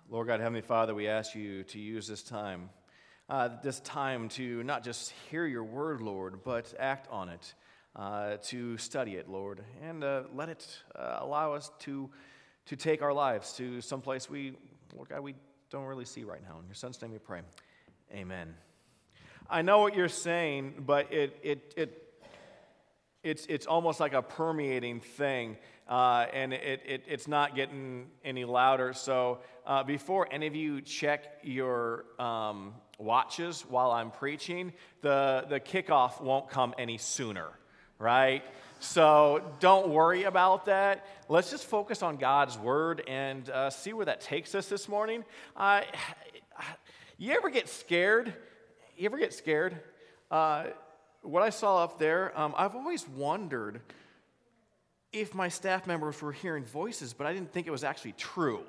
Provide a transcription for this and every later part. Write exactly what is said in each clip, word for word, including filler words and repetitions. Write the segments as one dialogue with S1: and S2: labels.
S1: Lord God, Heavenly Father, we ask you to use this time, uh, this time to not just hear your word, Lord, but act on it, uh, to study it, Lord, and uh, let it uh, allow us to to take our lives to someplace we, Lord God, we don't really see right now. In your Son's name we pray. Amen. I know what you're saying, but it it it it's it's almost like a permeating thing. Uh, and it, it, it's not getting any louder. So uh, before any of you check your um, watches while I'm preaching, the, the kickoff won't come any sooner, right? So don't worry about that. Let's just focus on God's word and uh, see where that takes us this morning. Uh, you ever get scared? You ever get scared? Uh, what I saw up there, um, I've always wondered if my staff members were hearing voices, but I didn't think it was actually true.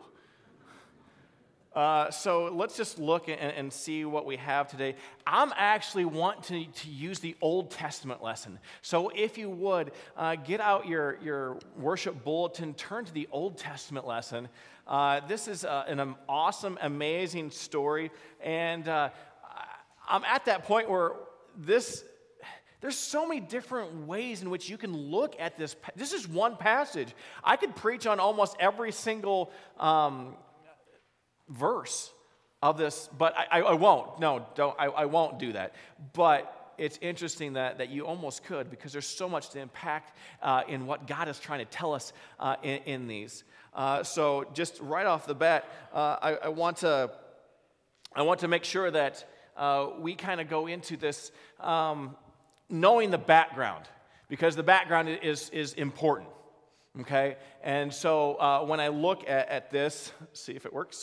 S1: Uh, so let's just look and, and see what we have today. I'm actually wanting to, to use the Old Testament lesson. So if you would, uh, get out your, your worship bulletin, turn to the Old Testament lesson. Uh, this is uh, an awesome, amazing story. And uh, I'm at that point where this... There's so many different ways in which you can look at this. This is one passage. I could preach on almost every single um, verse of this, but I, I, I won't. No, don't. I, I won't do that. But it's interesting that, that you almost could, because there's so much to impact uh, in what God is trying to tell us uh, in, in these. Uh, so just right off the bat, uh, I, I want to I want to make sure that uh, we kind of go into this. Um, knowing the background, because the background is, is important, okay? And so uh, when I look at, at this, see if it works.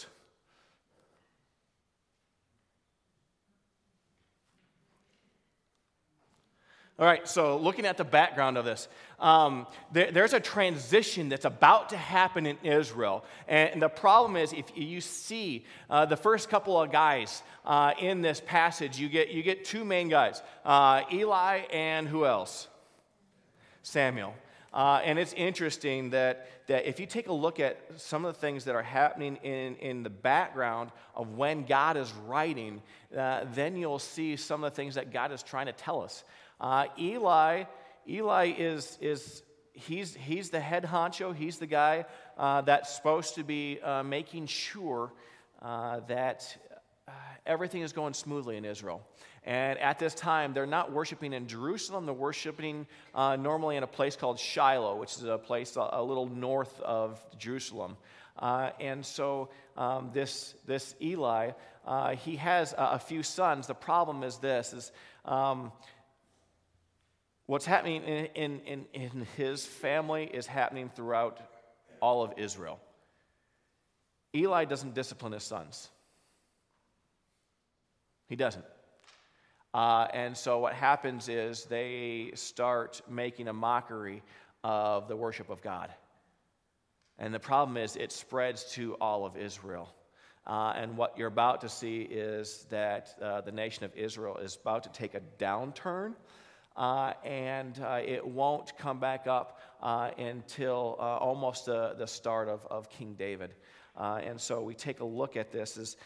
S1: All right, so looking at the background of this, um, there, there's a transition that's about to happen in Israel. And, and the problem is, if you see uh, the first couple of guys uh, in this passage, you get you get two main guys, uh, Eli and who else? Samuel. Uh, and it's interesting that, that if you take a look at some of the things that are happening in, in the background of when God is writing, uh, then you'll see some of the things that God is trying to tell us. Uh, Eli, Eli is is he's he's the head honcho. He's the guy uh, that's supposed to be uh, making sure uh, that uh, everything is going smoothly in Israel. And at this time, they're not worshiping in Jerusalem. They're worshiping uh, normally in a place called Shiloh, which is a place a, a little north of Jerusalem. Uh, and so um, this this Eli, uh, he has a, a few sons. The problem is this: is um, what's happening in, in, in, in his family is happening throughout all of Israel. Eli doesn't discipline his sons. He doesn't. Uh, and so what happens is they start making a mockery of the worship of God. And the problem is it spreads to all of Israel. Uh, and what you're about to see is that uh, the nation of Israel is about to take a downturn. Uh, and uh, it won't come back up uh, until uh, almost the, the start of, of King David. Uh, and so we take a look at this as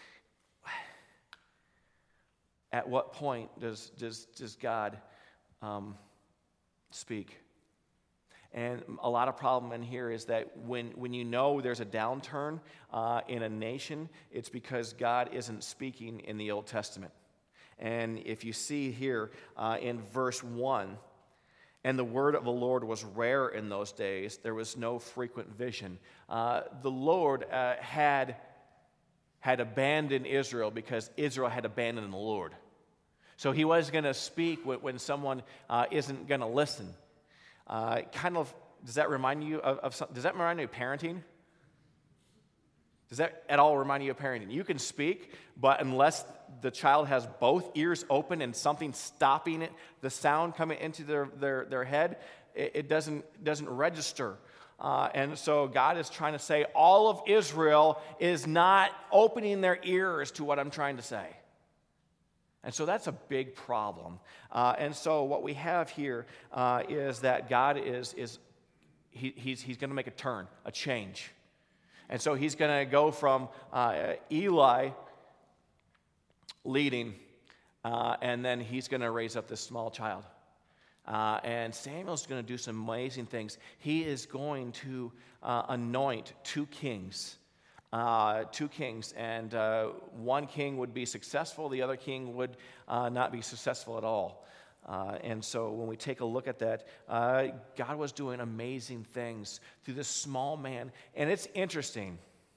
S1: at what point does, does, does God um, speak? And a lot of problem in here is that when, when you know there's a downturn uh, in a nation, it's because God isn't speaking in the Old Testament. And if you see here uh, in verse one, and the word of the Lord was rare in those days, there was no frequent vision. Uh, the Lord uh, had, had abandoned Israel because Israel had abandoned the Lord. So he was going to speak when, when someone uh, isn't going to listen. Uh, kind of, does that remind you of, of some, does that remind you of parenting? Does that at all remind you of parenting? You can speak, but unless the child has both ears open and something stopping it, the sound coming into their, their, their head, it, it doesn't, doesn't register. Uh, and so God is trying to say all of Israel is not opening their ears to what I'm trying to say. And so that's a big problem. Uh, and so what we have here uh, is that God is, is he, he's, he's going to make a turn, a change. And so he's going to go from uh, Eli leading, uh, and then he's going to raise up this small child. Uh, and Samuel's going to do some amazing things. He is going to uh, anoint two kings. Uh, two kings, and uh, one king would be successful, the other king would uh, not be successful at all. Uh, and so when we take a look at that, uh, God was doing amazing things through this small man. And it's interesting.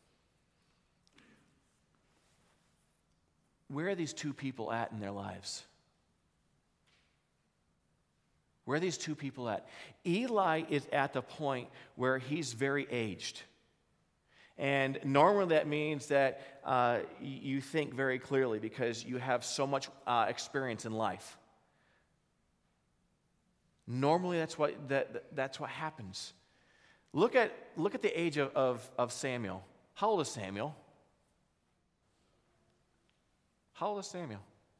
S1: Where are these two people at in their lives? Where are these two people at? Eli is at the point where he's very aged. And normally that means that uh, you think very clearly because you have so much uh, experience in life. Normally that's what that, that's what happens. Look at look at the age of, of, of Samuel. How old is Samuel? How old is Samuel?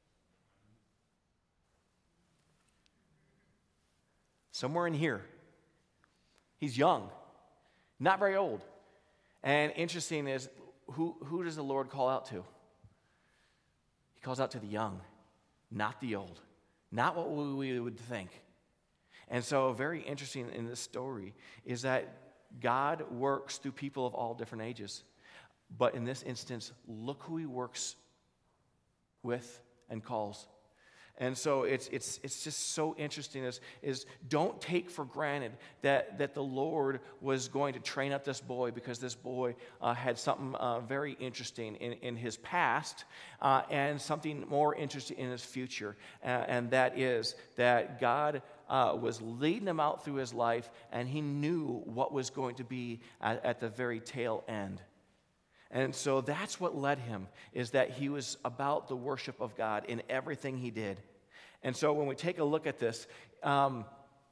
S1: Somewhere in here. He's young, not very old. And interesting is, who, who does the Lord call out to? He calls out to the young, not the old, not what we would think. And so very interesting in this story is that God works through people of all different ages. But in this instance, look who he works with and calls. And so it's it's it's just so interesting is, is don't take for granted that, that the Lord was going to train up this boy because this boy uh, had something uh, very interesting in, in his past uh, and something more interesting in his future. Uh, and that is that God uh, was leading him out through his life, and he knew what was going to be at, at the very tail end. And so that's what led him, is that he was about the worship of God in everything he did. And so when we take a look at this, um,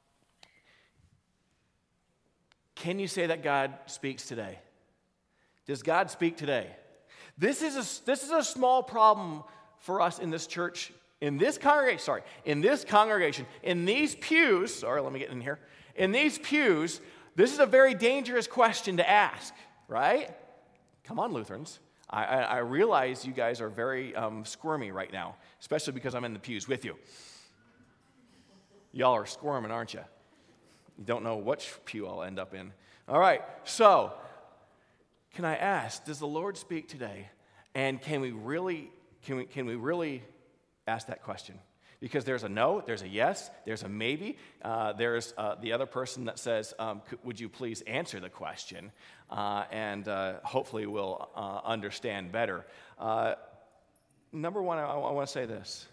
S1: can you say that God speaks today? Does God speak today? This is a, this is a small problem for us in this church, in this congregation, sorry, in this congregation, in these pews, sorry, let me get in here. In these pews, this is a very dangerous question to ask, right? Come on, Lutherans. I, I, I realize you guys are very um, squirmy right now, especially because I'm in the pews with you. Y'all are squirming, aren't you? You don't know which pew I'll end up in. All right, so can I ask, does the Lord speak today? And can we really, can we, can we really ask that question? Because there's a no, there's a yes, there's a maybe. Uh, there's uh, the other person that says, um, could, would you please answer the question? Uh, and uh, hopefully we'll uh, understand better. Uh, number one, I, I want to say this.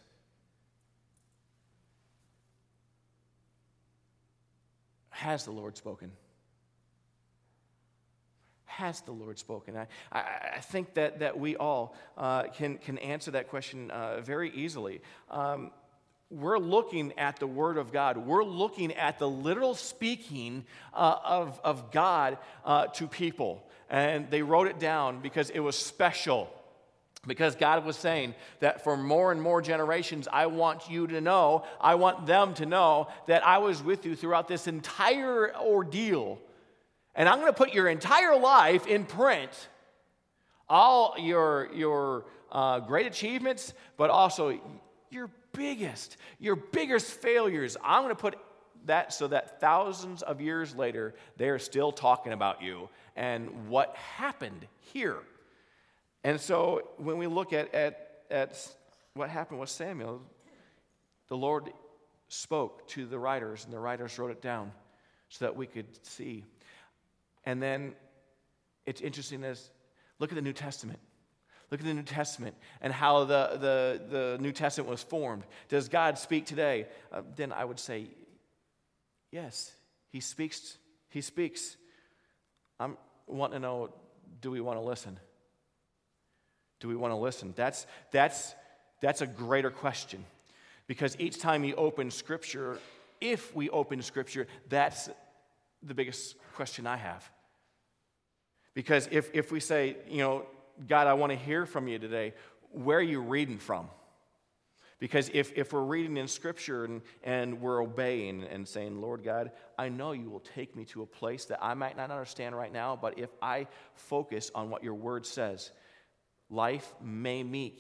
S1: Has the Lord spoken? Has the Lord spoken? I, I, I think that, that we all uh, can, can answer that question uh, very easily. Um, We're looking at the Word of God. We're looking at the literal speaking uh, of, of God uh, to people. And they wrote it down because it was special. Because God was saying that for more and more generations, I want you to know, I want them to know that I was with you throughout this entire ordeal. And I'm going to put your entire life in print. All your, your uh, great achievements, but also your biggest, your biggest failures. I'm going to put that so that thousands of years later, they're still talking about you and what happened here. And so when we look at, at, at what happened with Samuel, the Lord spoke to the writers, and the writers wrote it down so that we could see. And then it's interesting as, look at the New Testament. Look at the New Testament and how the, the, the New Testament was formed. Does God speak today? Uh, then I would say, yes, he speaks. He speaks. I'm wanting to know, do we want to listen? Do we want to listen? That's, that's, that's a greater question. Because each time you open Scripture, if we open Scripture, that's the biggest question I have. Because if, if we say, you know, God, I want to hear from you today, where are you reading from? Because if, if we're reading in Scripture and, and we're obeying and saying, Lord God, I know you will take me to a place that I might not understand right now, but if I focus on what your word says, life may mean,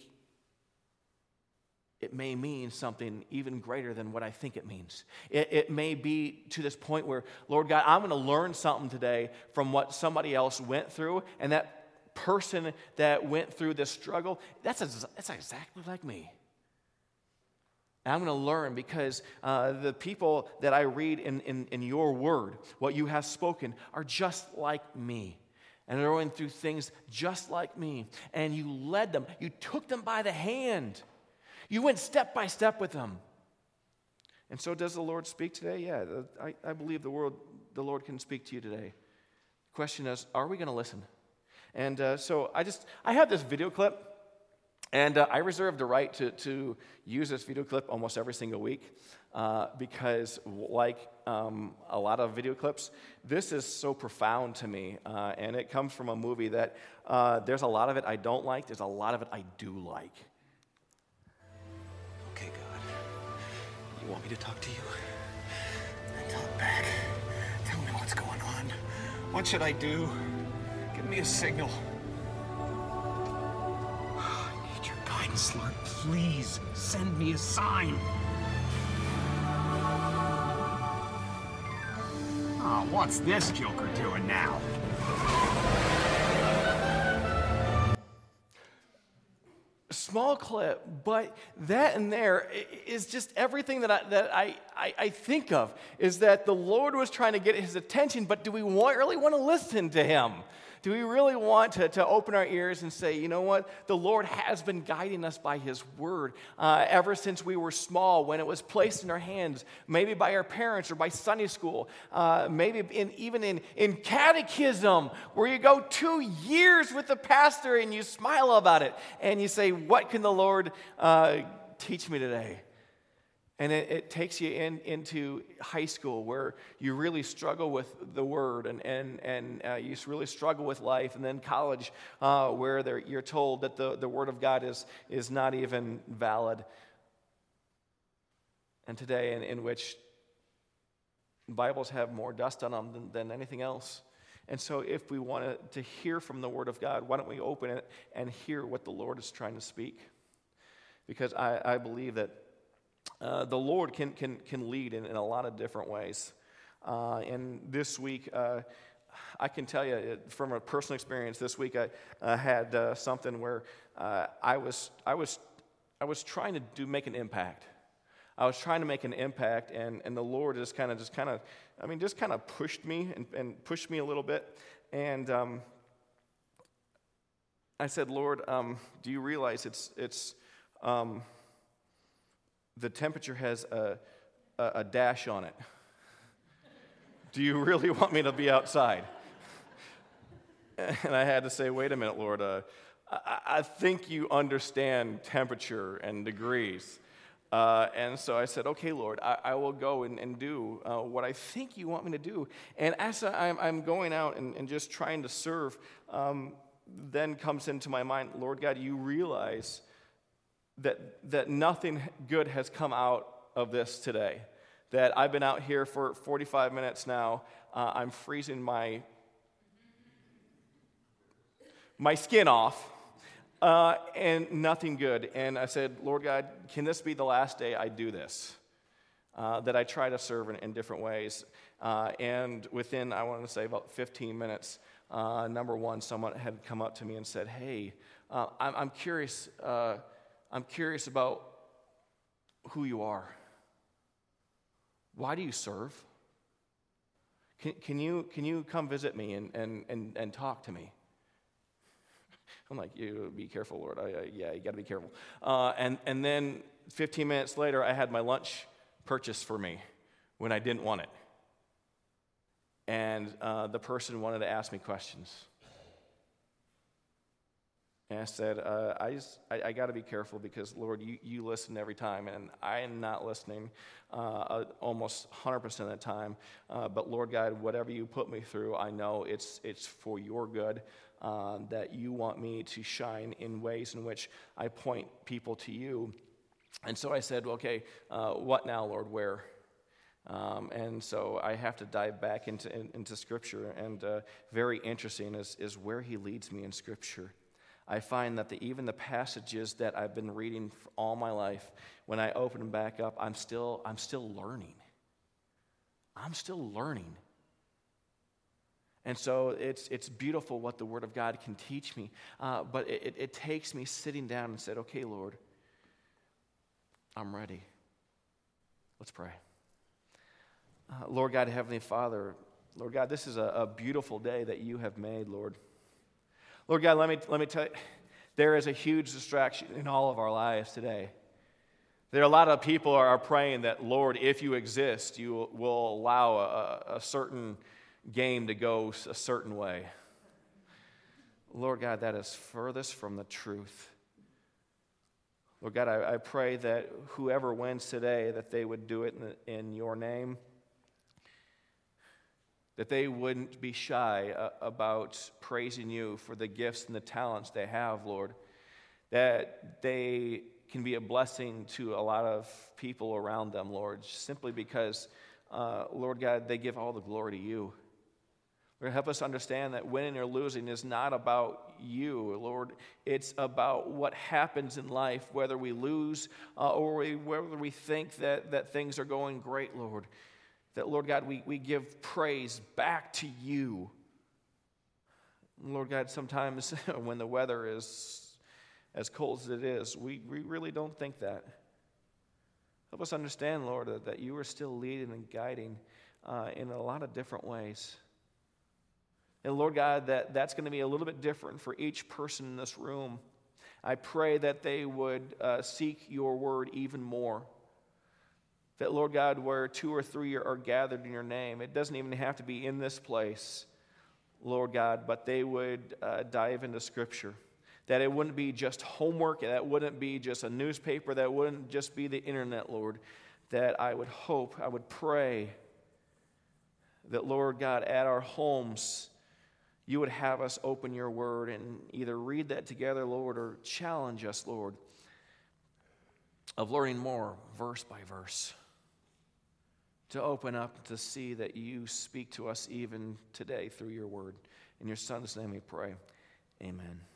S1: it may mean something even greater than what I think it means. It, it may be to this point where, Lord God, I'm going to learn something today from what somebody else went through, and that person that went through this struggle, that's, a, that's exactly like me. And I'm going to learn because uh, the people that I read in, in, in your word, what you have spoken, are just like me. And they're going through things just like me. And you led them. You took them by the hand. You went step by step with them. And so does the Lord speak today? Yeah, I, I believe the, world, the Lord can speak to you today. The question is, are we going to listen? And uh, so I just, I have this video clip. And uh, I reserve the right to, to use this video clip almost every single week uh, because, like um, a lot of video clips, this is so profound to me. Uh, and it comes from a movie that uh, there's a lot of it I don't like, there's a lot of it I do like.
S2: Okay, God. You want me to talk to you? Then talk back. Tell me what's going on. What should I do? Give me a signal. Lord, please send me a sign. Oh, what's this joker doing now?
S1: Small clip, but that in there is just everything that I, that I, I, I think of, is that the Lord was trying to get his attention, but do we want, really want to listen to him? Do we really want to, to open our ears and say, you know what? The Lord has been guiding us by his word uh, ever since we were small, when it was placed in our hands, maybe by our parents or by Sunday school, uh, maybe in, even in, in catechism, where you go two years with the pastor and you smile about it and you say, what can the Lord uh, teach me today? And it, it takes you in, into high school, where you really struggle with the word, and, and, and uh, you really struggle with life. And then college, uh, where you're told that the, the word of God is, is not even valid. And today, in, in which Bibles have more dust on them than, than anything else. And so if we want to, to hear from the word of God, why don't we open it and hear what the Lord is trying to speak? Because I, I believe that Uh, the Lord can can can lead in, in a lot of different ways. Uh, and this week, uh, I can tell you from a personal experience. This week, I uh, had uh, something where uh, I was I was I was trying to do make an impact. I was trying to make an impact, and, and the Lord just kind of just kind of I mean just kind of pushed me and, and pushed me a little bit. And um, I said, Lord, um, do you realize it's it's um, the temperature has a, a, a dash on it. Do you really want me to be outside? And I had to say, wait a minute, Lord, uh, I, I think you understand temperature and degrees. Uh, and so I said, okay, Lord, I, I will go and, and do uh, what I think you want me to do. And as I'm, I'm going out and, and just trying to serve, um, then comes into my mind, Lord God, you realize that that nothing good has come out of this today. That I've been out here for forty-five minutes now. Uh, I'm freezing my my skin off, uh, and nothing good. And I said, Lord God, can this be the last day I do this? Uh, that I try to serve in, in different ways. Uh, and within, I want to say, about fifteen minutes, uh, number one, someone had come up to me and said, hey, uh, I'm, I'm curious... Uh, I'm curious about who you are. Why do you serve? Can, can you can you come visit me and, and, and, and talk to me? I'm like, you be careful, Lord. I, I, yeah, you got to be careful. Uh, and, and then fifteen minutes later, I had my lunch purchased for me when I didn't want it. And uh, the person wanted to ask me questions. And I said, uh, I just, I, I got to be careful because, Lord, you, you listen every time, and I am not listening uh, almost one hundred percent of the time. Uh, but, Lord God, whatever you put me through, I know it's it's for your good, uh, that you want me to shine in ways in which I point people to you. And so I said, okay, uh, what now, Lord, where? Um, and so I have to dive back into, in, into Scripture. And uh, very interesting is, is where he leads me in Scripture. I find that the, even the passages that I've been reading for all my life, when I open them back up, I'm still, I'm still learning. I'm still learning. And so it's, it's beautiful what the Word of God can teach me. Uh, but it, it, it takes me sitting down and said, okay, Lord, I'm ready. Let's pray. Uh, Lord God, Heavenly Father, Lord God, this is a, a beautiful day that you have made, Lord. Lord God, let me, let me tell you, there is a huge distraction in all of our lives today. There are a lot of people are praying that, Lord, if you exist, you will allow a, a certain game to go a certain way. Lord God, that is furthest from the truth. Lord God, I, I pray that whoever wins today, that they would do it in, the, in your name, that they wouldn't be shy uh, about praising you for the gifts and the talents they have, Lord, that they can be a blessing to a lot of people around them, Lord, simply because, uh, Lord God, they give all the glory to you. Lord, help us understand that winning or losing is not about you, Lord. It's about what happens in life, whether we lose uh, or we, whether we think that, that things are going great, Lord. That, Lord God, we, we give praise back to you. Lord God, sometimes when the weather is as cold as it is, we, we really don't think that. Help us understand, Lord, that, that you are still leading and guiding uh, in a lot of different ways. And Lord God, that, that's going to be a little bit different for each person in this room. I pray that they would uh, seek your word even more. That, Lord God, where two or three are gathered in your name, it doesn't even have to be in this place, Lord God, but they would uh, dive into Scripture. That it wouldn't be just homework, that wouldn't be just a newspaper, that wouldn't just be the internet, Lord. That I would hope, I would pray that, Lord God, at our homes, you would have us open your word and either read that together, Lord, or challenge us, Lord, of learning more verse by verse. To open up to see that you speak to us even today through your word. In your Son's name we pray. Amen.